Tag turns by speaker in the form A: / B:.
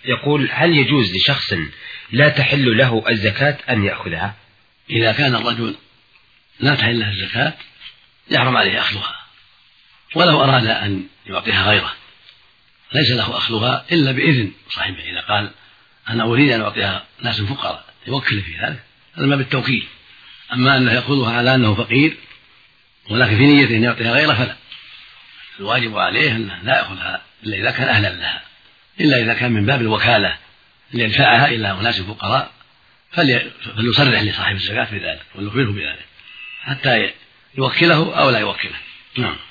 A: يقول: هل يجوز لشخص لا تحل له الزكاة أن يأخذها؟
B: إذا كان الرجل لا تحل له الزكاة يحرم عليه أخذها، ولو أراد أن يعطيها غيره ليس له أخذها إلا بإذن صاحبه. إذا قال: أنا أريد أن أعطيها ناس فقراء، يوكل في ذلك، هذا ما بالتوكيل. أما أنه يأخذها على أنه فقير ولكن في نية أن يعطيها غيره فلا، الواجب عليه أنه لا يأخذها إلا إذا كان أهلا لها، إلا إذا كان من باب الوكالة ليدفعها إلى أناس فقراء فليصرح لصاحب الزكاة بذلك ويخبره بذلك حتى يوكله أو لا يوكله. نعم.